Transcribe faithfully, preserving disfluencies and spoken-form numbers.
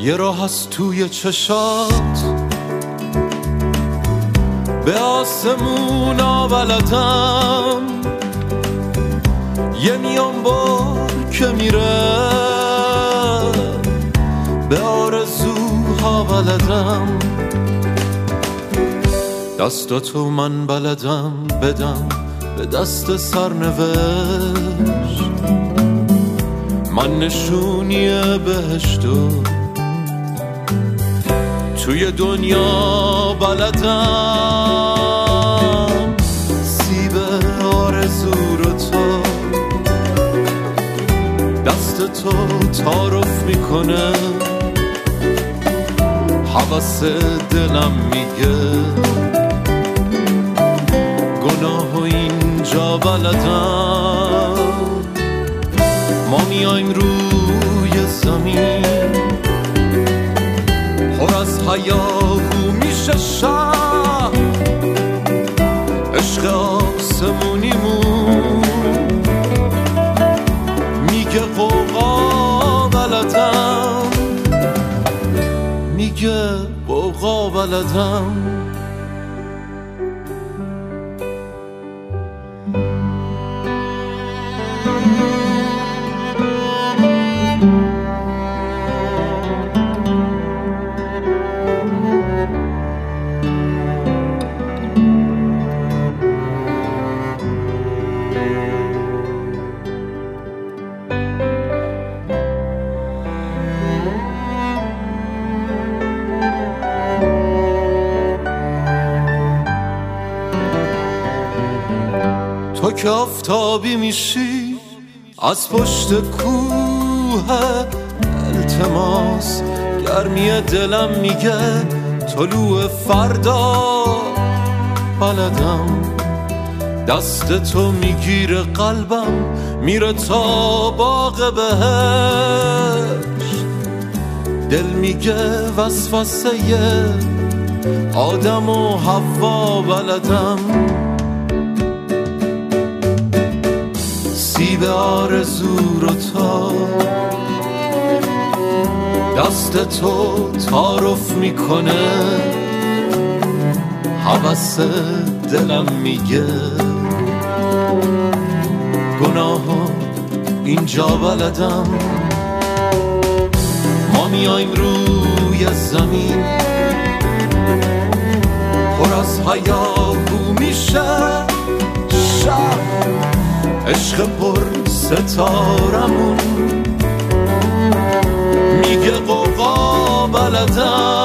یه راه از توی چشات به آسمون بلدم، یه میان بار که میره به آرزوها بلدم. دستاتو من بلدم بدم به دست سرنوشت، من نشونی بهشتو توی دنیا بلدم. سیب آرزو رو تو دست تو تعارف میکنه، حواس دلم میگه گناه و اینجا بلدم. ما میایم روی زمین پر از هیاهو میشه شهر، عشق آسمونیمون میگه قوقا بلدم، میگه قوقا بلدم. تو که آفتابی میشی از پشت کوه، التماس گرمی دلم میگه طلوع فردا بلدم. دست تو میگیره قلبم میره تا باغ بهشت، دل میگه وسوسه آدم و حوا بلدم. سیب آرزو رو تا دست تو تعارف میکنه، حواس دلم میگه گناه اینجا بلدم. ما میایم روی زمین پر از هیاهو میشه شب، عشق پر ستارمون میگه قوقا بلدم.